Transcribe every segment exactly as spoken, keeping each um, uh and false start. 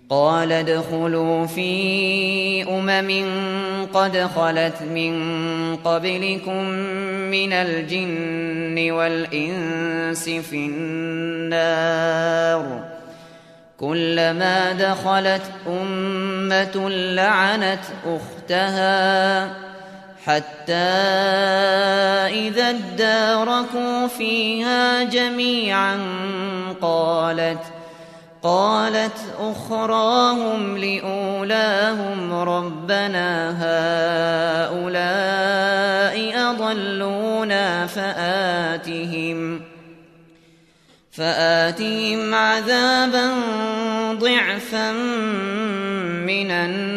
قال ادخلوا في أمم قد خلت من قبلكم من الجن والإنس في النار كلما دخلت أمة لعنت أختها حتى إذا اداركوا فيها جميعا قالت قالت أخراهم لأولاهم ربنا هؤلاء أضلونا فآتهم فآتهم عذابا ضعفا من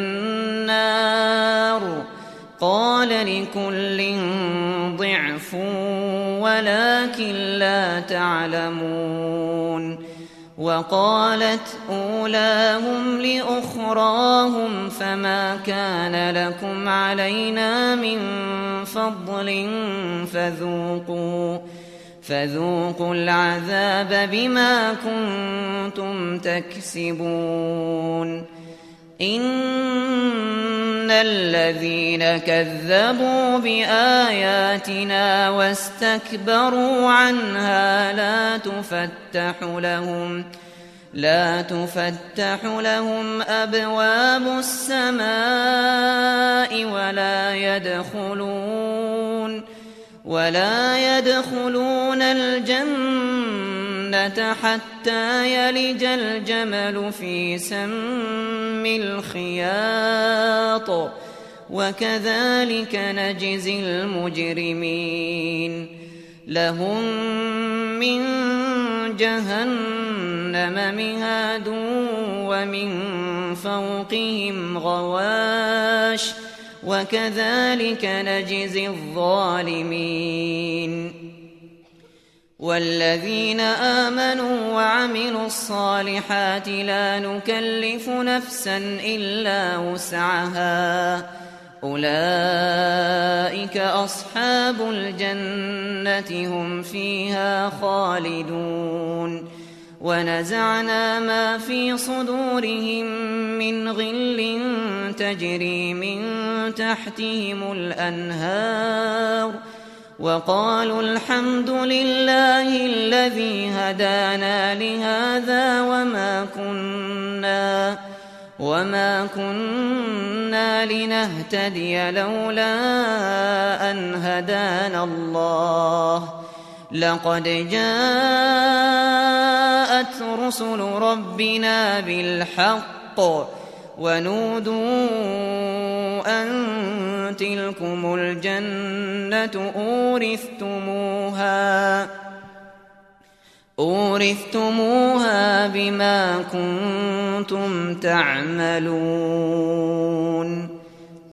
النار قال لكل ضعف ولكن لا تعلمون وقالت أولاهم لأخراهم فما كان لكم علينا من فضل فذوقوا فذوقوا العذاب بما كنتم تكسبون إن الذين كذبوا بآياتنا واستكبروا عنها لا تفتح لهم لا تفتح لهم أبواب السماء ولا يدخلون ولا يدخلون الجنة حتى يلج الجمل في سم الخياط وكذلك نجزي المجرمين لهم من جهنم مهاد ومن فوقهم غواش وكذلك نجزي الظالمين والذين آمنوا وعملوا الصالحات لا نكلف نفسا إلا وسعها أولئك أصحاب الجنة هم فيها خالدون ونزعنا ما في صدورهم من غل تجري من تحتهم الأنهار وقالوا الحمد لله الذي هدانا لهذا وما كنا وما كنا لنهتدي لولا أن هدانا الله لقد جاءت رسل ربنا بالحق ونودوا أن تلكم الجنة أورثتموها أورثتموها بما كنتم تعملون